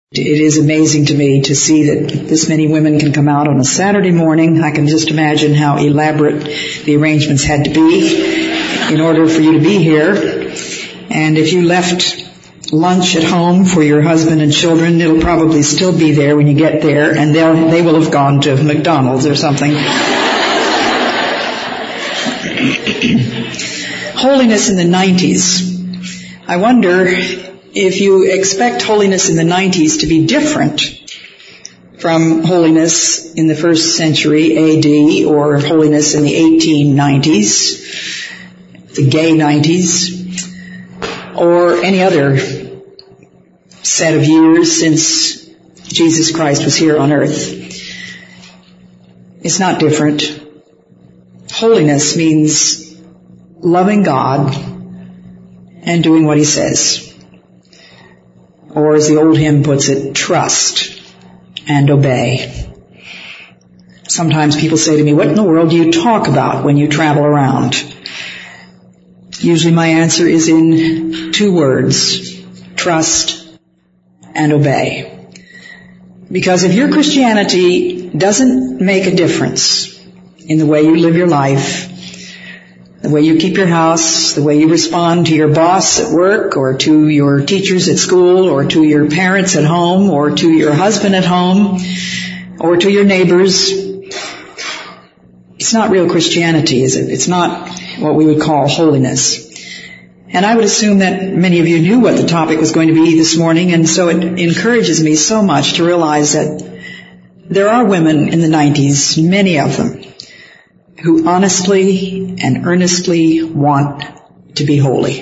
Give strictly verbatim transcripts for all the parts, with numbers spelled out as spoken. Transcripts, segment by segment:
It is amazing to me to see that this many women can come out on a Saturday morning. I can just imagine how elaborate the arrangements had to be in order for you to be here. And if you left lunch at home for your husband and children, it'll probably still be there when you get there, and they'll, they will have gone to McDonald's or something. Holiness in the nineties. I wonder if you expect holiness in the nineties to be different from holiness in the first century A D or holiness in the eighteen nineties, the gay nineties, or any other set of years since Jesus Christ was here on earth. It's not different. Holiness means loving God and doing what He says. Or as the old hymn puts it, trust and obey. Sometimes people say to me, what in the world do you talk about when you travel around? Usually my answer is in two words, trust and obey. Because if your Christianity doesn't make a difference in the way you live your life, the way you keep your house, the way you respond to your boss at work, or to your teachers at school, or to your parents at home, or to your husband at home, or to your neighbors, it's not real Christianity, is it? It's not what we would call holiness. And I would assume that many of you knew what the topic was going to be this morning, and so it encourages me so much to realize that there are women in the nineties, many of them, who honestly and earnestly want to be holy.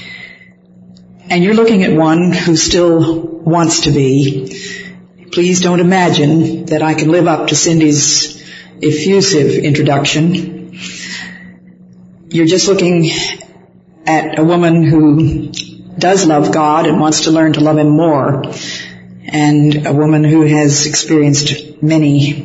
And you're looking at one who still wants to be. Please don't imagine that I can live up to Cindy's effusive introduction. You're just looking at a woman who does love God and wants to learn to love Him more, and a woman who has experienced many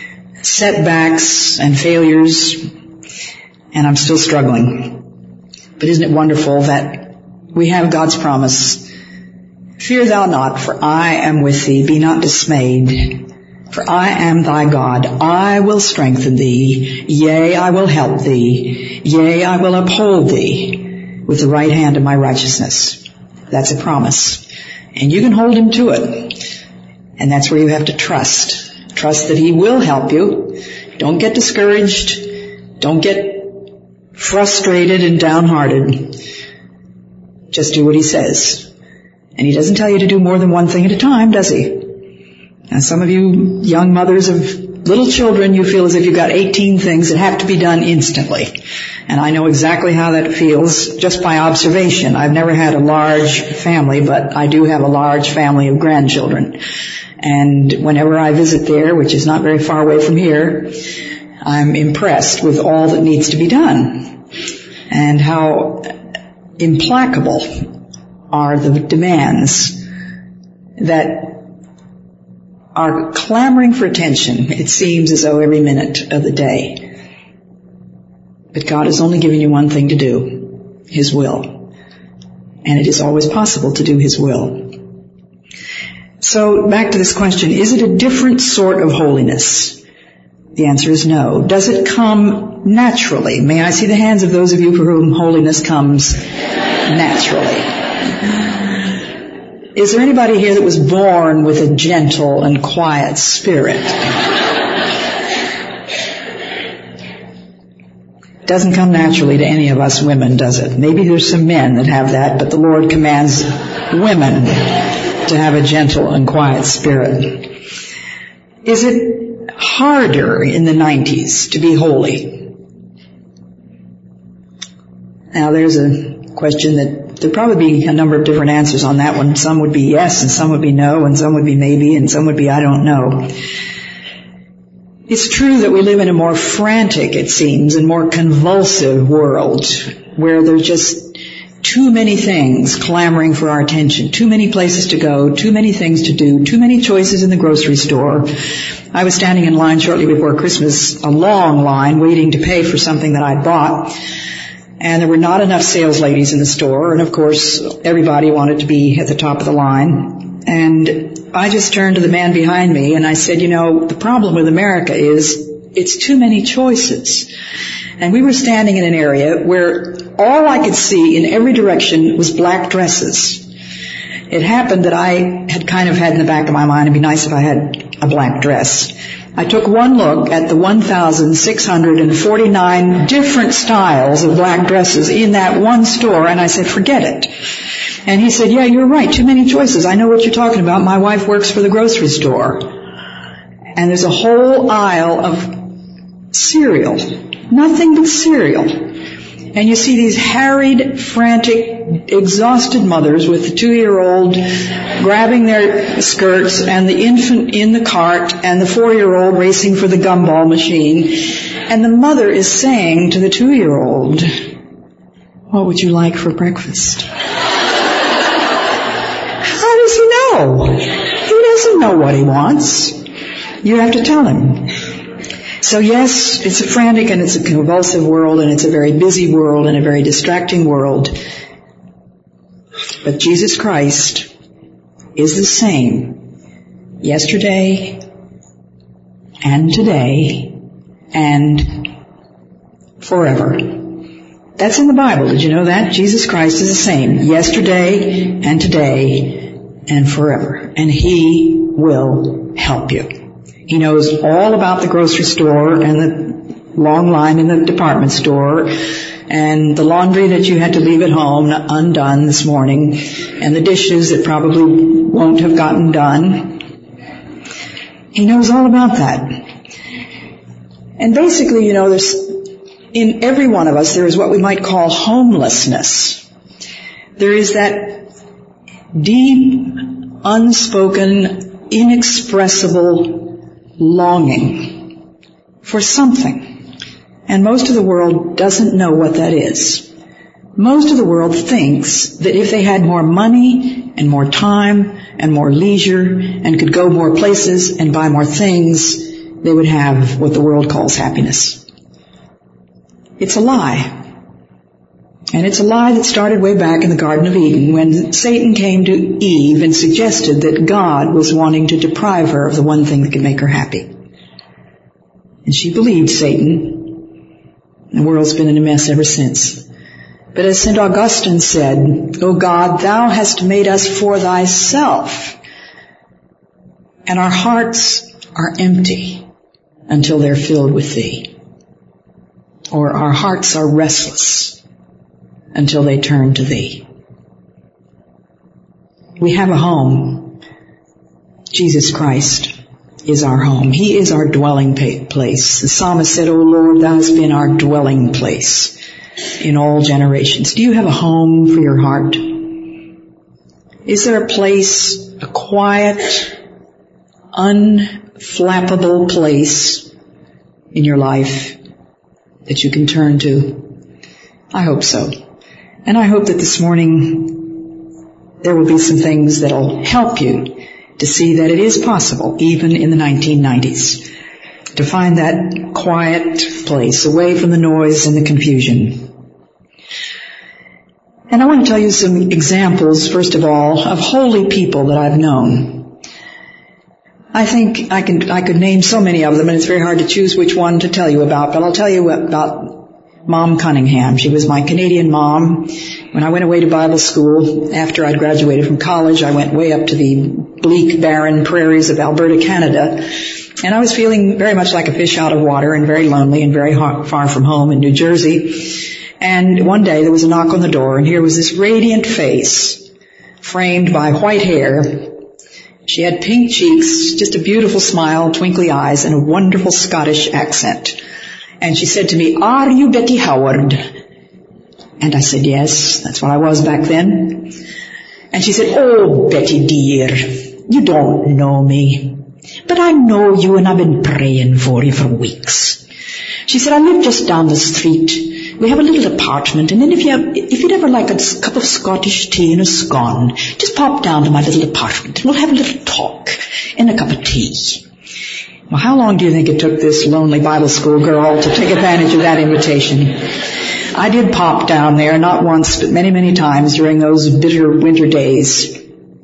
setbacks and failures, and I'm still struggling. But isn't it wonderful that we have God's promise, fear thou not, for I am with thee, be not dismayed, for I am thy God, I will strengthen thee, yea, I will help thee, yea, I will uphold thee with the right hand of my righteousness. That's a promise, and you can hold Him to it, and that's where you have to trust. Trust that He will help you. Don't get discouraged. Don't get frustrated and downhearted. Just do what He says. And He doesn't tell you to do more than one thing at a time, does He? And some of you young mothers of little children, you feel as if you've got eighteen things that have to be done instantly. And I know exactly how that feels just by observation. I've never had a large family, but I do have a large family of grandchildren. And whenever I visit there, which is not very far away from here, I'm impressed with all that needs to be done and how implacable are the demands that are clamoring for attention. It seems as though every minute of the day. But God has only given you one thing to do, His will. And it is always possible to do His will. So back to this question, is it a different sort of holiness? The answer is no. Does it come naturally? May I see the hands of those of you for whom holiness comes naturally? Is there anybody here that was born with a gentle and quiet spirit? Doesn't come naturally to any of us women, does it? Maybe there's some men that have that, but the Lord commands women to have a gentle and quiet spirit. Is it harder in the nineties to be holy? Now there's a question that there'd probably be a number of different answers on that one. Some would be yes, and some would be no, and some would be maybe, and some would be I don't know. It's true that we live in a more frantic, it seems, and more convulsive world where there's just too many things clamoring for our attention, too many places to go, too many things to do, too many choices in the grocery store. I was standing in line shortly before Christmas, a long line, waiting to pay for something that I'd bought. And there were not enough sales ladies in the store, and of course everybody wanted to be at the top of the line. And I just turned to the man behind me and I said, you know, the problem with America is it's too many choices. And we were standing in an area where all I could see in every direction was black dresses. It happened that I had kind of had in the back of my mind, it'd be nice if I had a black dress. I took one look at the one thousand six hundred forty-nine different styles of black dresses in that one store, and I said, forget it. And he said, yeah, you're right, too many choices. I know what you're talking about. My wife works for the grocery store. And there's a whole aisle of cereal. Nothing but cereal. And you see these harried, frantic, exhausted mothers with the two-year-old grabbing their skirts and the infant in the cart and the four-year-old racing for the gumball machine. And the mother is saying to the two-year-old, what would you like for breakfast? How does he know? He doesn't know what he wants. You have to tell him. So yes, it's a frantic and it's a convulsive world and it's a very busy world and a very distracting world. But Jesus Christ is the same yesterday and today and forever. That's in the Bible. Did you know that? Jesus Christ is the same yesterday and today and forever. And He will help you. He knows all about the grocery store and the long line in the department store and the laundry that you had to leave at home undone this morning and the dishes that probably won't have gotten done. He knows all about that. And basically, you know, there's in every one of us there is what we might call homelessness. There is that deep, unspoken, inexpressible longing for something. And most of the world doesn't know what that is. Most of the world thinks that if they had more money and more time and more leisure and could go more places and buy more things, they would have what the world calls happiness. It's a lie. And it's a lie that started way back in the Garden of Eden when Satan came to Eve and suggested that God was wanting to deprive her of the one thing that could make her happy. And she believed Satan. The world's been in a mess ever since. But as Saint Augustine said, O God, Thou hast made us for Thyself, and our hearts are empty until they're filled with Thee. Or our hearts are restless until they turn to Thee. We have a home. Jesus Christ is our home. He is our dwelling place. The psalmist said, O Lord, Thou hast been our dwelling place in all generations. Do you have a home for your heart? Is there a place, a quiet, unflappable place in your life that you can turn to? I hope so. And I hope that this morning there will be some things that will help you to see that it is possible, even in the nineteen nineties, to find that quiet place away from the noise and the confusion. And I want to tell you some examples, first of all, of holy people that I've known. I think I can I could name so many of them, and it's very hard to choose which one to tell you about, but I'll tell you about Mom Cunningham. She was my Canadian mom. When I went away to Bible school, after I'd graduated from college, I went way up to the bleak, barren prairies of Alberta, Canada, and I was feeling very much like a fish out of water and very lonely and very far from home in New Jersey. And one day there was a knock on the door, and here was this radiant face framed by white hair. She had pink cheeks, just a beautiful smile, twinkly eyes, and a wonderful Scottish accent. And she said to me, are you Betty Howard? And I said, yes, that's what I was back then. And she said, oh, Betty dear, you don't know me, but I know you and I've been praying for you for weeks. She said, I live just down the street. We have a little apartment, and then if, you have, if you'd ever like a cup of Scottish tea and a scone, just pop down to my little apartment and we'll have a little talk and a cup of tea. Well, how long do you think it took this lonely Bible school girl to take advantage of that invitation? I did pop down there, not once, but many, many times during those bitter winter days.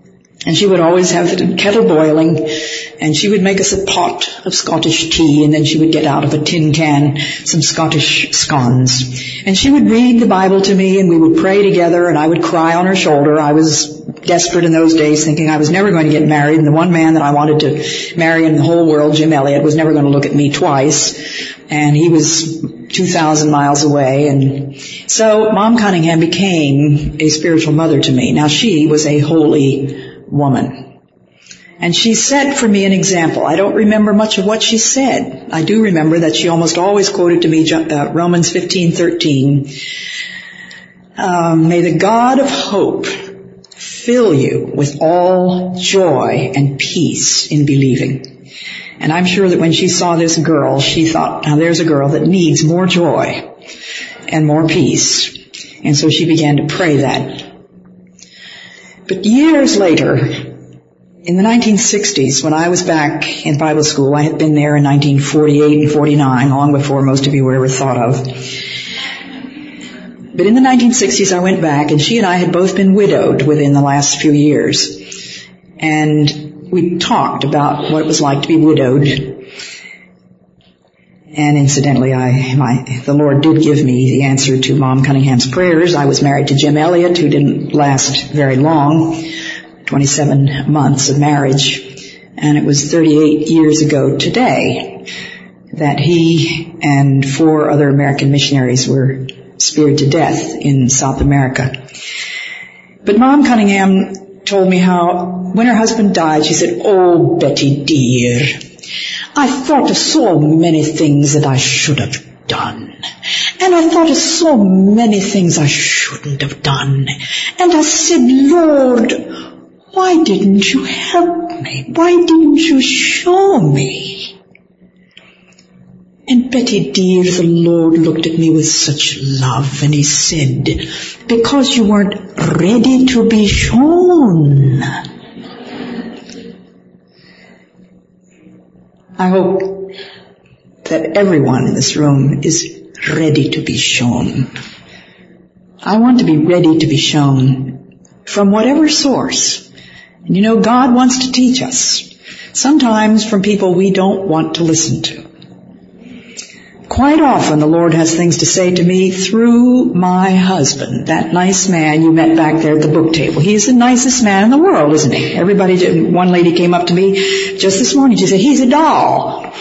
And she would always have the kettle boiling, and she would make us a pot of Scottish tea, and then she would get out of a tin can some Scottish scones. And she would read the Bible to me, and we would pray together, and I would cry on her shoulder. I was desperate in those days, thinking I was never going to get married, and the one man that I wanted to marry in the whole world, Jim Elliot, was never going to look at me twice, and he was two thousand miles away. And so Mom Cunningham became a spiritual mother to me. Now, she was a holy woman, and she set for me an example. I don't remember much of what she said. I do remember that she almost always quoted to me uh, Romans fifteen thirteen. Um, May the God of hope fill you with all joy and peace in believing. And I'm sure that when she saw this girl, she thought, now there's a girl that needs more joy and more peace. And so she began to pray that. But years later, in the nineteen sixties, when I was back in Bible school, I had been there in nineteen forty-eight and forty-nine, long before most of you were ever thought of. But in the nineteen sixties, I went back, and she and I had both been widowed within the last few years. And we talked about what it was like to be widowed. And incidentally, I, my, the Lord did give me the answer to Mom Cunningham's prayers. I was married to Jim Elliot, who didn't last very long, twenty-seven months of marriage. And it was thirty-eight years ago today that he and four other American missionaries were speared to death in South America. But Mom Cunningham told me how when her husband died, she said, "Oh, Betty dear, I thought of so many things that I should have done. And I thought of so many things I shouldn't have done. And I said, Lord, why didn't you help me? Why didn't you show me?" And Betty dear, the Lord looked at me with such love, and he said, "Because you weren't ready to be shown." I hope that everyone in this room is ready to be shown. I want to be ready to be shown from whatever source. And you know, God wants to teach us, sometimes from people we don't want to listen to. Quite often the Lord has things to say to me through my husband, that nice man you met back there at the book table. He's the nicest man in the world, isn't he? Everybody, one lady came up to me just this morning. She said, "He's a doll."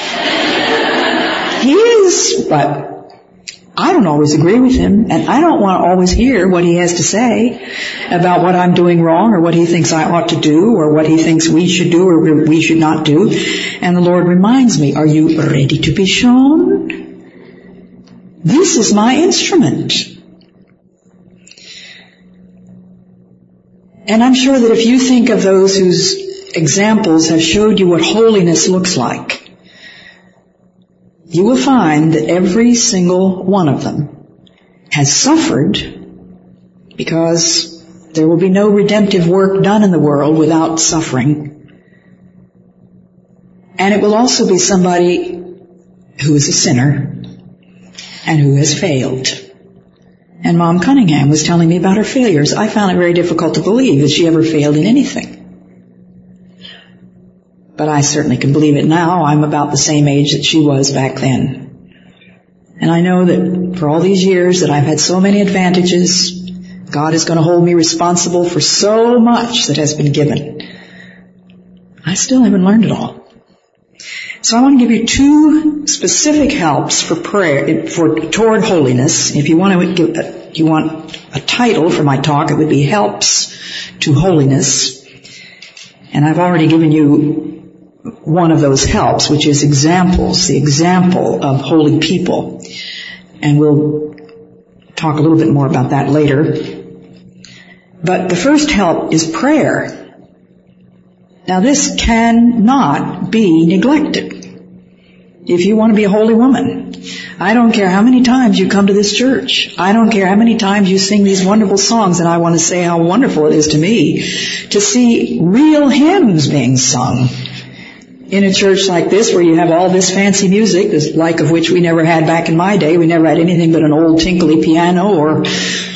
He is, but I don't always agree with him, and I don't want to always hear what he has to say about what I'm doing wrong, or what he thinks I ought to do, or what he thinks we should do or we should not do. And the Lord reminds me, are you ready to be shown? This is my instrument. And I'm sure that if you think of those whose examples have showed you what holiness looks like, you will find that every single one of them has suffered, because there will be no redemptive work done in the world without suffering. And it will also be somebody who is a sinner and who has failed. And Mom Cunningham was telling me about her failures. I found it very difficult to believe that she ever failed in anything. But I certainly can believe it now. I'm about the same age that she was back then. And I know that for all these years that I've had so many advantages, God is going to hold me responsible for so much that has been given. I still haven't learned it all. So I want to give you two specific helps for prayer, for toward holiness. If you want to give, if you want a title for my talk, it would be Helps to Holiness. And I've already given you one of those helps, which is examples, the example of holy people. And we'll talk a little bit more about that later. But the first help is prayer. Now this cannot be neglected if you want to be a holy woman. I don't care how many times you come to this church. I don't care how many times you sing these wonderful songs, and I want to say how wonderful it is to me to see real hymns being sung in a church like this, where you have all this fancy music, like of which we never had back in my day. We never had anything but an old tinkly piano or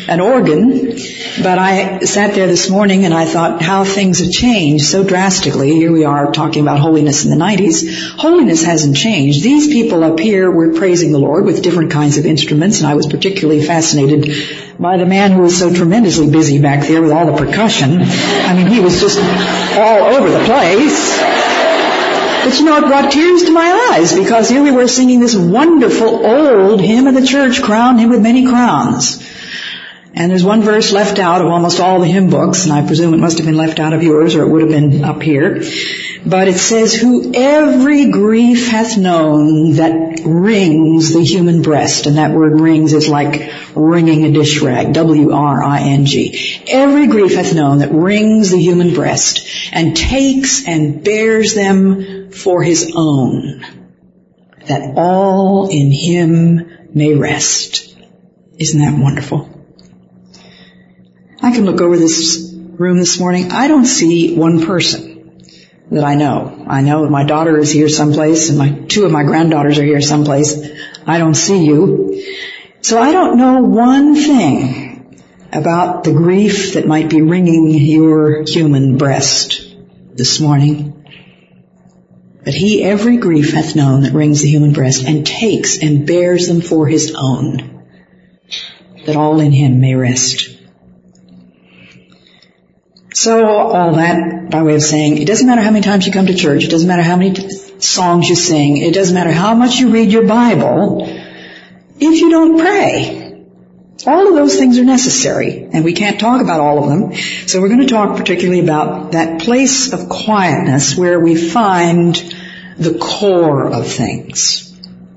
an organ, but I sat there this morning and I thought how things have changed so drastically. Here we are talking about holiness in the nineties. Holiness hasn't changed. These people up here were praising the Lord with different kinds of instruments, and I was particularly fascinated by the man who was so tremendously busy back there with all the percussion. I mean, he was just all over the place. But you know, it brought tears to my eyes, because here we were singing this wonderful old hymn of the church, Crown Him with Many Crowns. And there's one verse left out of almost all the hymn books, and I presume it must have been left out of yours, or it would have been up here. But it says, who every grief hath known that wrings the human breast. And that word rings is like wringing a dish rag, W R I N G. Every grief hath known that wrings the human breast, and takes and bears them for his own, that all in him may rest. Isn't that wonderful? I can look over this room this morning. I don't see one person that I know. I know my daughter is here someplace, and my two of my granddaughters are here someplace. I don't see you. So I don't know one thing about the grief that might be wringing your human breast this morning. But he every grief hath known that wrings the human breast, and takes and bears them for his own, that all in him may rest. So all that by way of saying, it doesn't matter how many times you come to church, it doesn't matter how many t- songs you sing, it doesn't matter how much you read your Bible, if you don't pray. All of those things are necessary, and we can't talk about all of them. So we're going to talk particularly about that place of quietness where we find the core of things.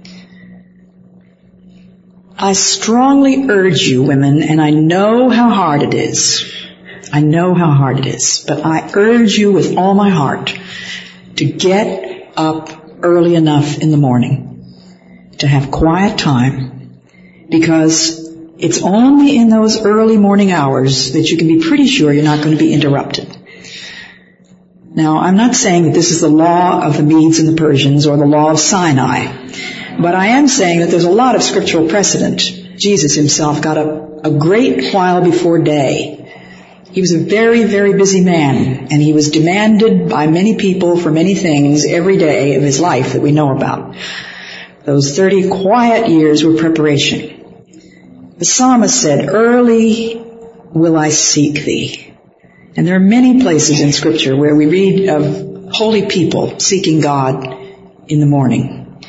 I strongly urge you, women, and I know how hard it is. I know how hard it is, but I urge you with all my heart to get up early enough in the morning to have quiet time, because it's only in those early morning hours that you can be pretty sure you're not going to be interrupted. Now, I'm not saying that this is the law of the Medes and the Persians or the law of Sinai, but I am saying that there's a lot of scriptural precedent. Jesus himself got up a great while before day. He was a very, very busy man, and he was demanded by many people for many things every day of his life that we know about. Those thirty quiet years were preparation. The psalmist said, early will I seek thee. And there are many places in Scripture where we read of holy people seeking God in the morning.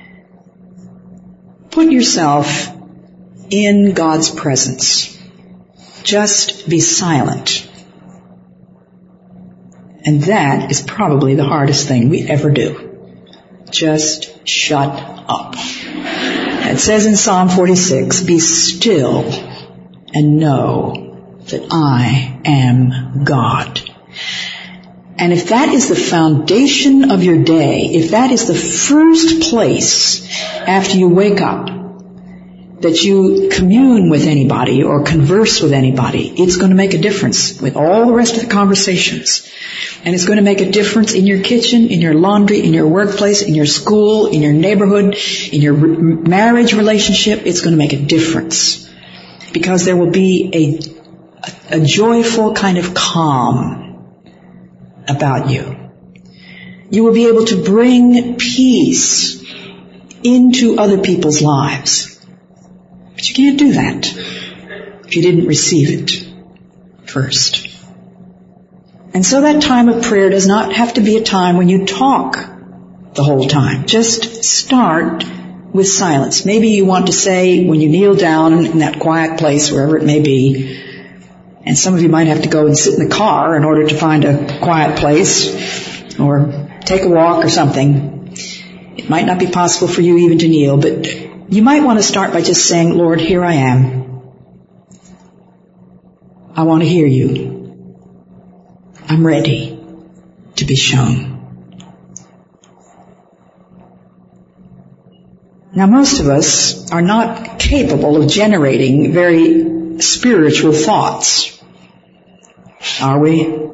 Put yourself in God's presence. Just be silent. And that is probably the hardest thing we ever do. Just shut up. It says in Psalm forty-six, be still and know that I am God. And if that is the foundation of your day, if that is the first place after you wake up that you commune with anybody or converse with anybody, it's going to make a difference with all the rest of the conversations. And it's going to make a difference in your kitchen, in your laundry, in your workplace, in your school, in your neighborhood, in your marriage relationship. It's going to make a difference, because there will be a, a joyful kind of calm about you. You will be able to bring peace into other people's lives. But you can't do that if you didn't receive it first. And so that time of prayer does not have to be a time when you talk the whole time. Just start with silence. Maybe you want to say when you kneel down in that quiet place, wherever it may be, and some of you might have to go and sit in the car in order to find a quiet place, or take a walk or something. It might not be possible for you even to kneel, but you might want to start by just saying, Lord, here I am. I want to hear you. I'm ready to be shown. Now, most of us are not capable of generating very spiritual thoughts, are we?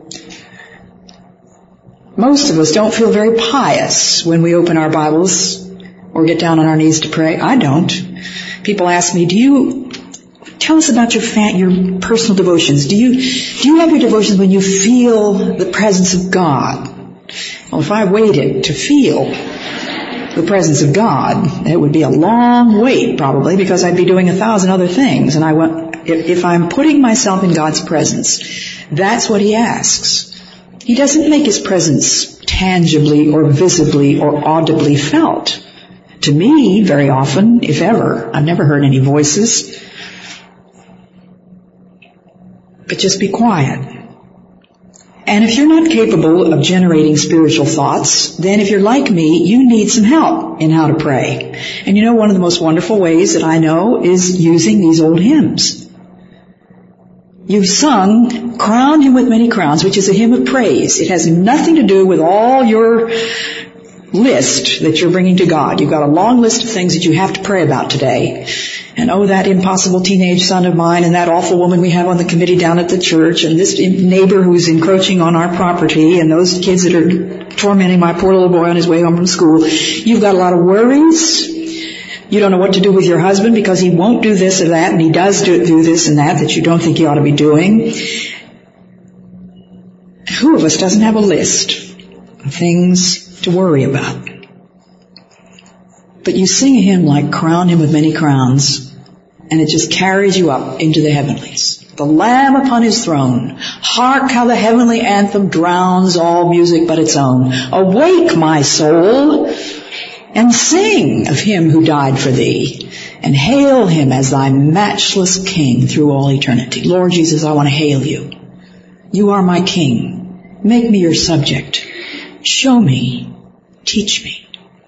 Most of us don't feel very pious when we open our Bibles or get down on our knees to pray. I don't. People ask me, do you Tell us about your fa- your personal devotions. Do you do you have your devotions when you feel the presence of God? Well, if I waited to feel the presence of God, it would be a long wait probably, because I'd be doing a thousand other things. And I want, if, if I'm putting myself in God's presence, that's what He asks. He doesn't make His presence tangibly or visibly or audibly felt. To me, very often, if ever, I've never heard any voices. But just be quiet. And if you're not capable of generating spiritual thoughts, then if you're like me, you need some help in how to pray. And you know, one of the most wonderful ways that I know is using these old hymns. You've sung Crown Him with Many Crowns, which is a hymn of praise. It has nothing to do with all your list that you're bringing to God. You've got a long list of things that you have to pray about today. And oh, that impossible teenage son of mine, and that awful woman we have on the committee down at the church, and this neighbor who's encroaching on our property, and those kids that are tormenting my poor little boy on his way home from school. You've got a lot of worries. You don't know what to do with your husband because he won't do this or that, and he does do, do this and that that you don't think he ought to be doing. Who of us doesn't have a list of things to worry about? But you sing a hymn like Crown Him with Many Crowns, and it just carries you up into the heavenlies. The Lamb upon His throne. Hark how the heavenly anthem drowns all music but its own. Awake, my soul, and sing of Him who died for thee, and hail Him as thy matchless King through all eternity. Lord Jesus, I want to hail You. You are my King. Make me Your subject. Show me. Teach me.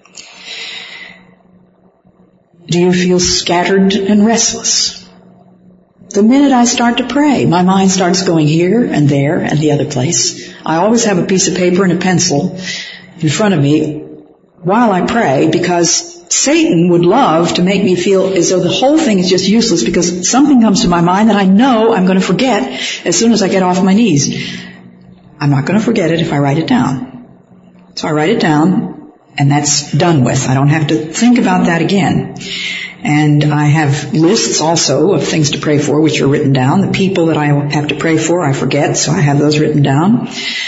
Do you feel scattered and restless? The minute I start to pray, my mind starts going here and there and the other place. I always have a piece of paper and a pencil in front of me while I pray, because Satan would love to make me feel as though the whole thing is just useless because something comes to my mind that I know I'm going to forget as soon as I get off my knees. I'm not going to forget it if I write it down. So I write it down. And that's done with. I don't have to think about that again. And I have lists also of things to pray for, which are written down. The people that I have to pray for, I forget, so I have those written down.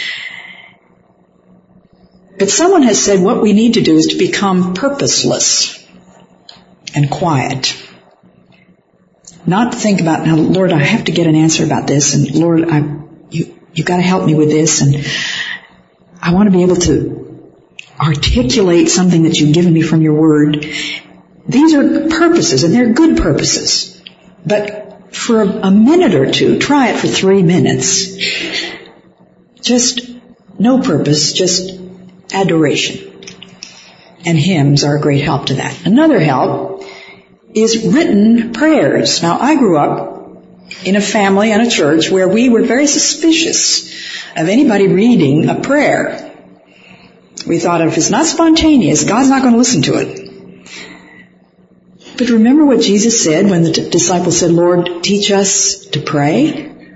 But someone has said what we need to do is to become purposeless and quiet. Not to think about, now, Lord, I have to get an answer about this, and Lord, I, you, you've got to help me with this, and I want to be able to articulate something that you've given me from Your Word. These are purposes, and they're good purposes. But for a, a minute or two, try it for three minutes. Just no purpose, just adoration. And hymns are a great help to that. Another help is written prayers. Now, I grew up in a family and a church where we were very suspicious of anybody reading a prayer. We thought if it's not spontaneous, God's not going to listen to it. But remember what Jesus said when the t- disciples said, Lord, teach us to pray?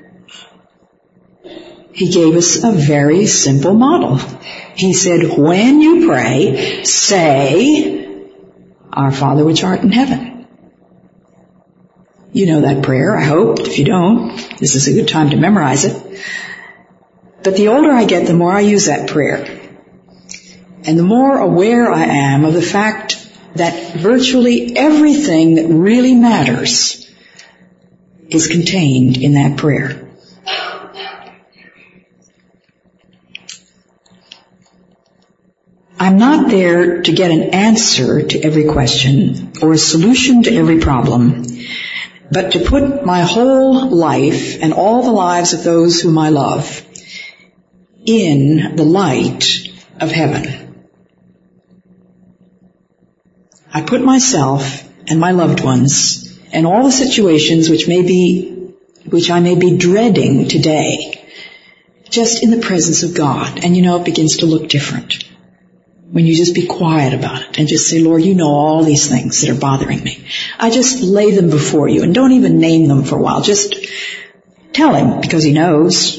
He gave us a very simple model. He said, when you pray, say, Our Father which art in heaven. You know that prayer, I hope. If you don't, this is a good time to memorize it. But the older I get, the more I use that prayer. And the more aware I am of the fact that virtually everything that really matters is contained in that prayer. I'm not there to get an answer to every question or a solution to every problem, but to put my whole life and all the lives of those whom I love in the light of heaven. I put myself and my loved ones and all the situations which may be, which I may be dreading today, just in the presence of God. And you know, it begins to look different when you just be quiet about it and just say, Lord, you know all these things that are bothering me. I just lay them before you, and don't even name them for a while. Just tell Him, because He knows.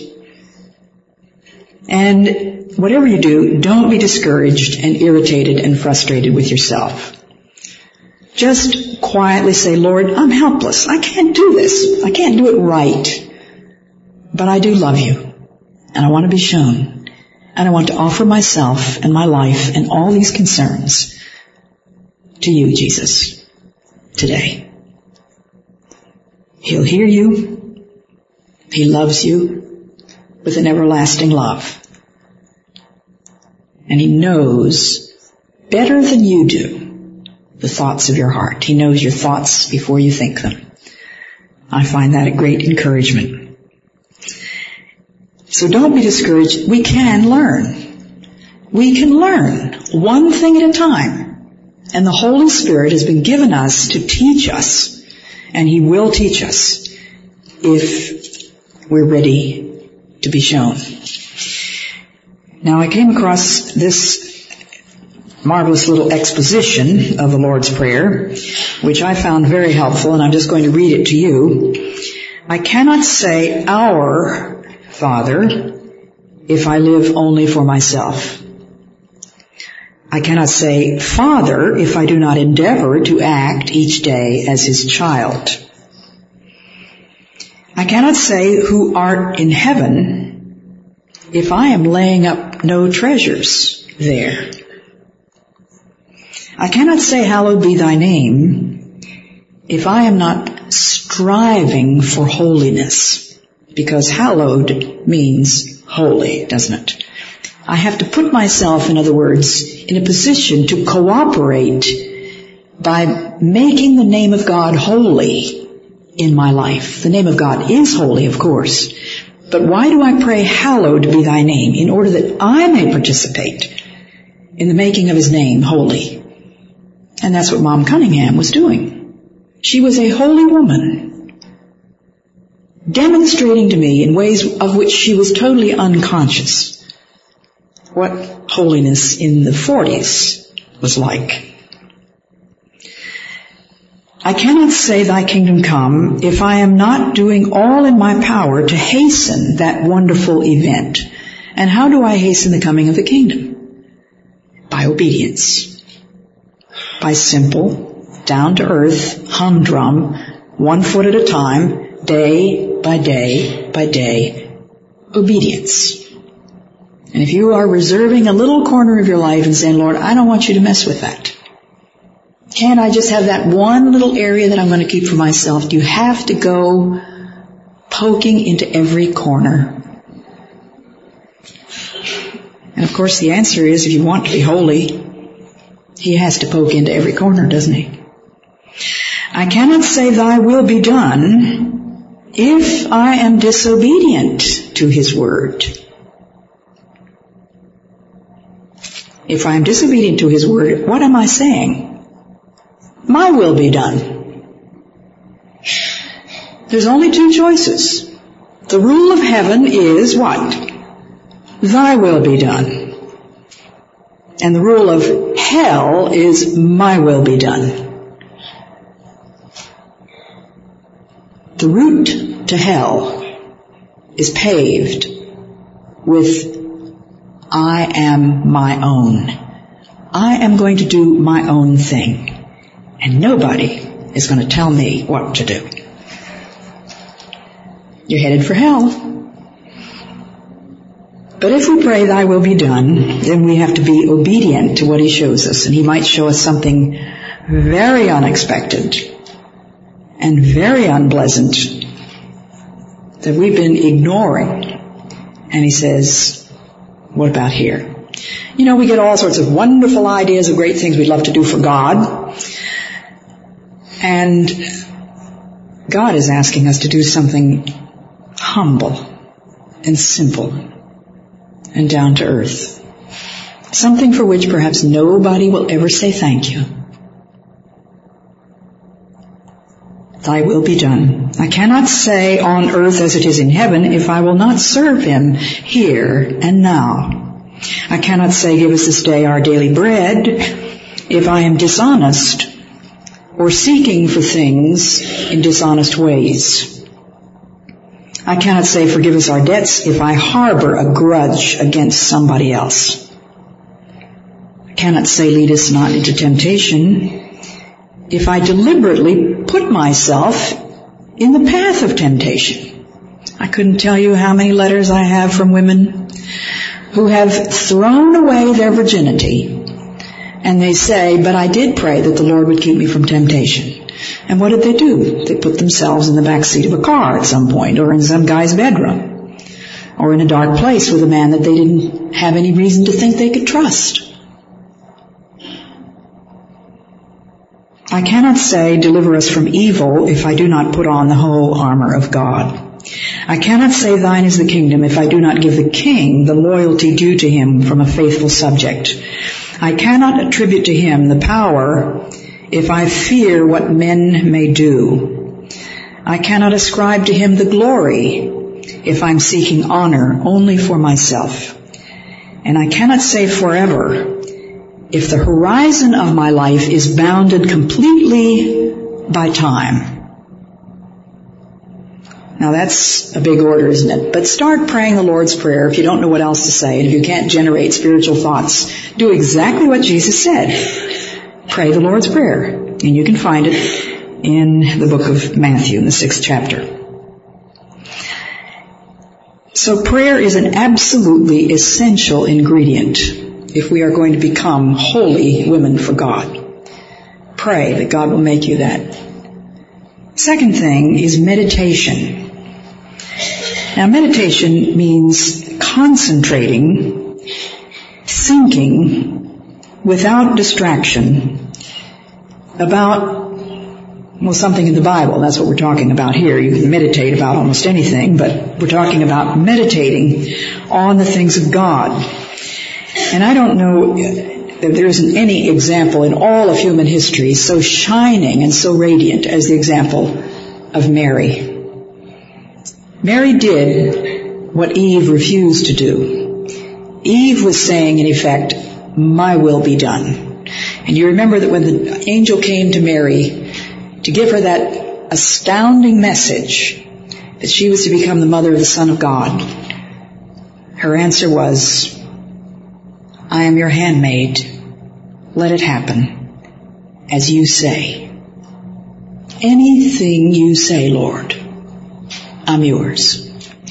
And whatever you do, don't be discouraged and irritated and frustrated with yourself. Just quietly say, Lord, I'm helpless. I can't do this. I can't do it right. But I do love you. And I want to be shown. And I want to offer myself and my life and all these concerns to you, Jesus, today. He'll hear you. He loves you with an everlasting love. And He knows better than you do the thoughts of your heart. He knows your thoughts before you think them. I find that a great encouragement. So don't be discouraged. We can learn. We can learn one thing at a time. And the Holy Spirit has been given us to teach us. And He will teach us if we're ready to be shown. Now I came across this marvelous little exposition of the Lord's Prayer, which I found very helpful, and I'm just going to read it to you. I cannot say our Father if I live only for myself. I cannot say Father if I do not endeavor to act each day as His child. I cannot say who art in heaven if I am laying up no treasures there. I cannot say hallowed be thy name if I am not striving for holiness, because hallowed means holy, doesn't it? I have to put myself, in other words, in a position to cooperate by making the name of God holy in my life. The name of God is holy, of course. But why do I pray, hallowed be thy name? In order that I may participate in the making of His name holy. And that's what Mom Cunningham was doing. She was a holy woman, demonstrating to me in ways of which she was totally unconscious what holiness in the forties was like. I cannot say thy kingdom come if I am not doing all in my power to hasten that wonderful event. And how do I hasten the coming of the kingdom? By obedience. By simple, down-to-earth, humdrum, one foot at a time, day by day by day, obedience. And if you are reserving a little corner of your life and saying, Lord, I don't want you to mess with that. Can't I just have that one little area that I'm going to keep for myself? Do you have to go poking into every corner? And of course the answer is, if you want to be holy, He has to poke into every corner, doesn't He? I cannot say thy will be done if I am disobedient to His word. If I am disobedient to His word, what am I saying? My will be done. There's only two choices. The rule of heaven is what? Thy will be done. And the rule of hell is my will be done. The route to hell is paved with I am my own. I am going to do my own thing. And nobody is going to tell me what to do. You're headed for hell. But if we pray thy will be done, then we have to be obedient to what He shows us. And He might show us something very unexpected and very unpleasant that we've been ignoring. And He says, what about here? You know, we get all sorts of wonderful ideas of great things we'd love to do for God. And God is asking us to do something humble and simple and down to earth. Something for which perhaps nobody will ever say thank you. Thy will be done. I cannot say on earth as it is in heaven if I will not serve Him here and now. I cannot say, give us this day our daily bread, if I am dishonest or seeking for things in dishonest ways. I cannot say, forgive us our debts, if I harbor a grudge against somebody else. I cannot say, lead us not into temptation, if I deliberately put myself in the path of temptation. I couldn't tell you how many letters I have from women who have thrown away their virginity, and they say, but I did pray that the Lord would keep me from temptation. And what did they do? They put themselves in the back seat of a car at some point, or in some guy's bedroom, or in a dark place with a man that they didn't have any reason to think they could trust. I cannot say, deliver us from evil, if I do not put on the whole armor of God. I cannot say, thine is the kingdom, if I do not give the king the loyalty due to him from a faithful subject. I cannot attribute to him the power if I fear what men may do. I cannot ascribe to him the glory if I'm seeking honor only for myself. And I cannot say forever if the horizon of my life is bounded completely by time. Now that's a big order, isn't it? But start praying the Lord's Prayer if you don't know what else to say, and if you can't generate spiritual thoughts. Do exactly what Jesus said. Pray the Lord's Prayer. And you can find it in the book of Matthew in the sixth chapter. So prayer is an absolutely essential ingredient if we are going to become holy women for God. Pray that God will make you that. Second thing is meditation. Now, meditation means concentrating, thinking without distraction about, well, something in the Bible. That's what we're talking about here. You can meditate about almost anything, but we're talking about meditating on the things of God. And I don't know that there isn't any example in all of human history so shining and so radiant as the example of Mary. Mary did what Eve refused to do. Eve was saying, in effect, my will be done. And you remember that when the angel came to Mary to give her that astounding message that she was to become the mother of the Son of God, her answer was, I am your handmaid. Let it happen as you say. Anything you say, Lord, I'm yours.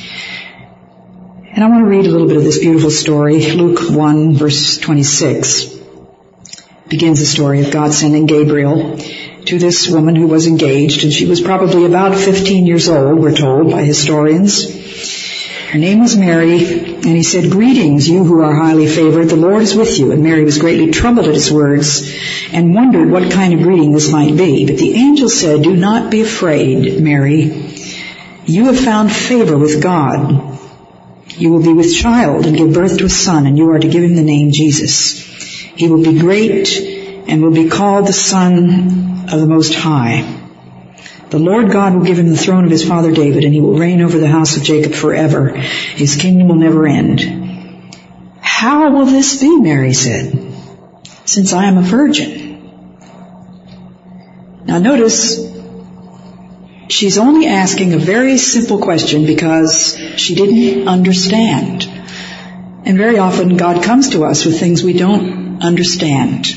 And I want to read a little bit of this beautiful story. Luke one, verse twenty-six begins the story of God sending Gabriel to this woman who was engaged, and she was probably about fifteen years old, we're told by historians. Her name was Mary, and he said, greetings, you who are highly favored, the Lord is with you. And Mary was greatly troubled at his words and wondered what kind of greeting this might be. But the angel said, do not be afraid, Mary. You have found favor with God. You will be with child and give birth to a son, and you are to give him the name Jesus. He will be great and will be called the Son of the Most High. The Lord God will give him the throne of his father David, and he will reign over the house of Jacob forever. His kingdom will never end. How will this be, Mary said, since I am a virgin? Now notice, she's only asking a very simple question because she didn't understand. And very often God comes to us with things we don't understand.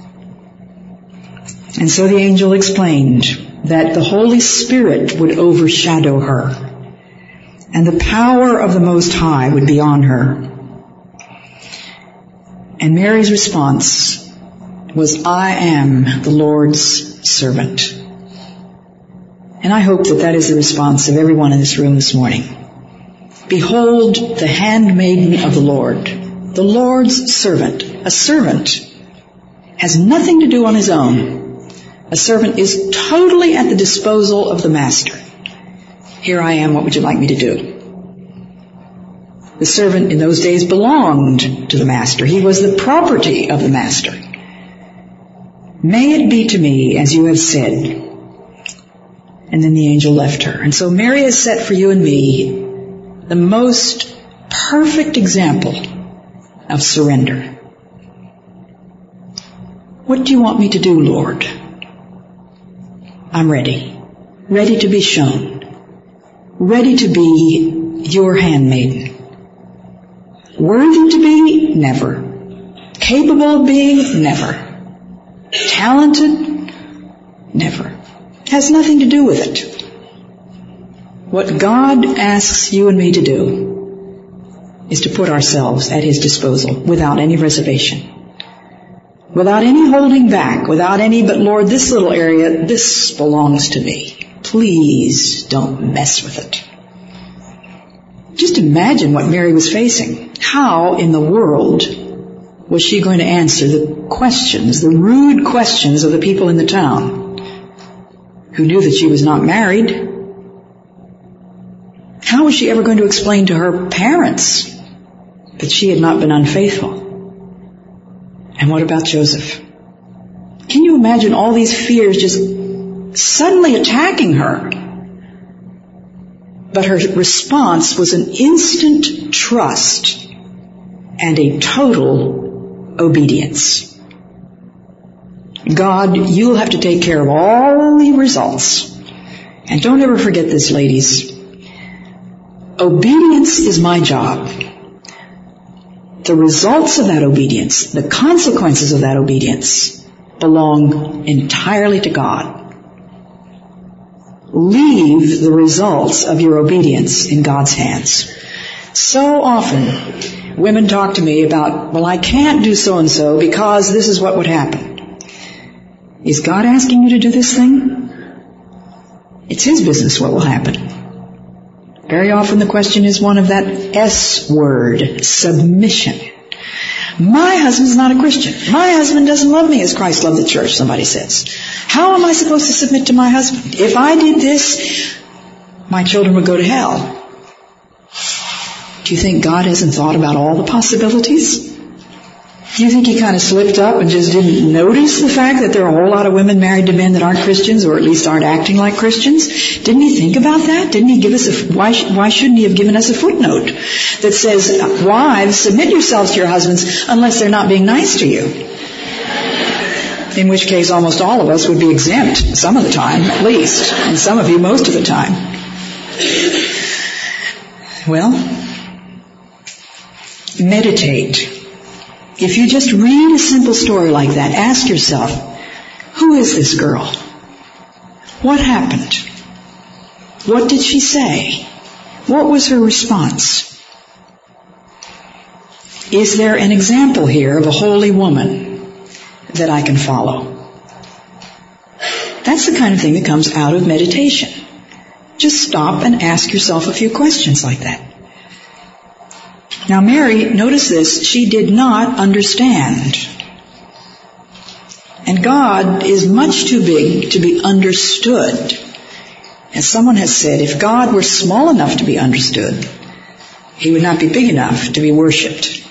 And so the angel explained that the Holy Spirit would overshadow her, and the power of the Most High would be on her. And Mary's response was, I am the Lord's servant. And I hope that that is the response of everyone in this room this morning. Behold the handmaiden of the Lord, the Lord's servant. A servant has nothing to do on his own. A servant is totally at the disposal of the master. Here I am, what would you like me to do? The servant in those days belonged to the master. He was the property of the master. May it be to me as you have said. And then the angel left her. And so Mary has set for you and me the most perfect example of surrender. What do you want me to do, Lord? I'm ready. Ready to be shown. Ready to be your handmaiden. Worthy to be? Never. Capable of being? Never. Talented? Never. Has nothing to do with it. What God asks you and me to do is to put ourselves at His disposal without any reservation. Without any holding back, without any, but Lord, this little area, this belongs to me. Please don't mess with it. Just imagine what Mary was facing. How in the world was she going to answer the questions, the rude questions of the people in the town who knew that she was not married? How was she ever going to explain to her parents that she had not been unfaithful? And what about Joseph? Can you imagine all these fears just suddenly attacking her? But her response was an instant trust and a total obedience. God, you'll have to take care of all the results. And don't ever forget this, ladies. Obedience is my job. The results of that obedience, the consequences of that obedience, belong entirely to God. Leave the results of your obedience in God's hands. So often, women talk to me about, well, I can't do so-and-so because this is what would happen. Is God asking you to do this thing? It's His business what will happen. Very often the question is one of that S word, submission. My husband's not a Christian. My husband doesn't love me as Christ loved the church, somebody says. How am I supposed to submit to my husband? If I did this, my children would go to hell. Do you think God hasn't thought about all the possibilities? Do you think He kind of slipped up and just didn't notice the fact that there are a whole lot of women married to men that aren't Christians, or at least aren't acting like Christians? Didn't He think about that? Didn't He give us a, why, why shouldn't He have given us a footnote that says, wives, submit yourselves to your husbands unless they're not being nice to you? In which case almost all of us would be exempt some of the time, at least, and some of you most of the time. Well, meditate. If you just read a simple story like that, ask yourself, who is this girl? What happened? What did she say? What was her response? Is there an example here of a holy woman that I can follow? That's the kind of thing that comes out of meditation. Just stop and ask yourself a few questions like that. Now Mary, notice this, she did not understand. And God is much too big to be understood. As someone has said, if God were small enough to be understood, He would not be big enough to be worshipped.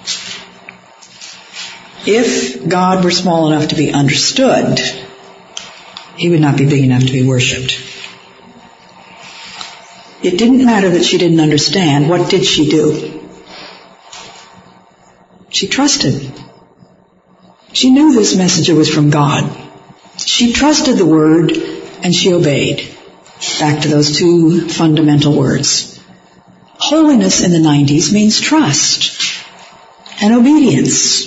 If God were small enough to be understood, He would not be big enough to be worshipped. It didn't matter that she didn't understand. What did she do? She trusted. She knew this messenger was from God. She trusted the word and she obeyed. Back to those two fundamental words. Holiness in the nineties means trust and obedience.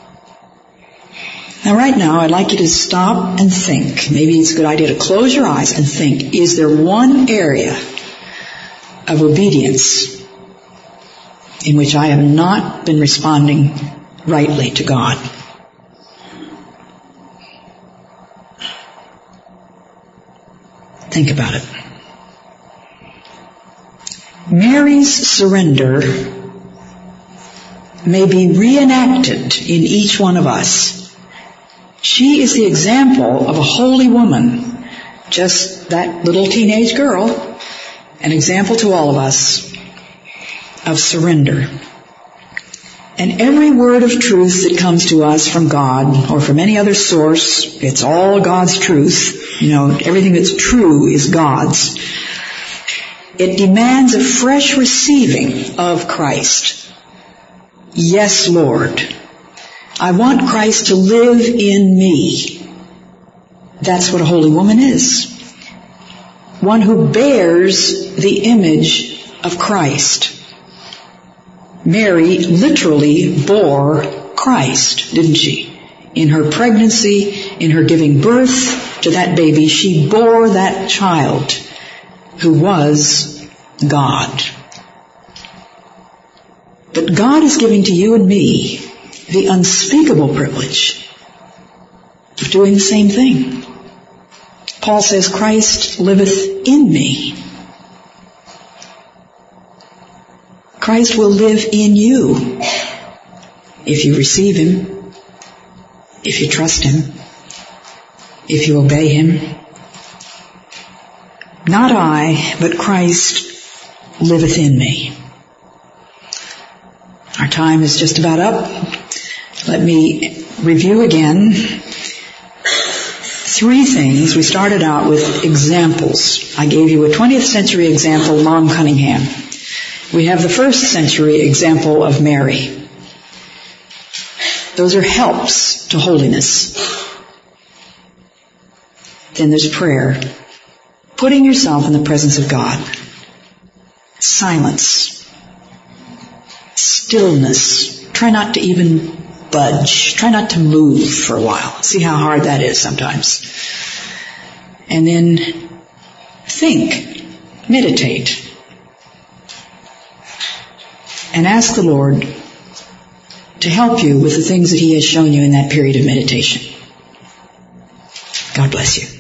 Now right now I'd like you to stop and think. Maybe it's a good idea to close your eyes and think, is there one area of obedience in which I have not been responding rightly to God? Think about it. Mary's surrender may be reenacted in each one of us. She is the example of a holy woman, just that little teenage girl, an example to all of us of surrender. And every word of truth that comes to us from God or from any other source, it's all God's truth. You know, everything that's true is God's. It demands a fresh receiving of Christ. Yes, Lord. I want Christ to live in me. That's what a holy woman is. One who bears the image of Christ. Mary literally bore Christ, didn't she? In her pregnancy, in her giving birth, to that baby. She bore that child who was God. But God is giving to you and me the unspeakable privilege of doing the same thing. Paul says, Christ liveth in me. Christ will live in you if you receive Him, if you trust Him, if you obey Him. Not I, but Christ liveth in me. Our time is just about up. Let me review again. Three things. We started out with examples. I gave you a twentieth century example, Mom Cunningham. We have the first century example of Mary. Those are helps to holiness. Then there's prayer. Putting yourself in the presence of God. Silence. Stillness. Try not to even budge. Try not to move for a while. See how hard that is sometimes. And then think. Meditate. And ask the Lord to help you with the things that He has shown you in that period of meditation. God bless you.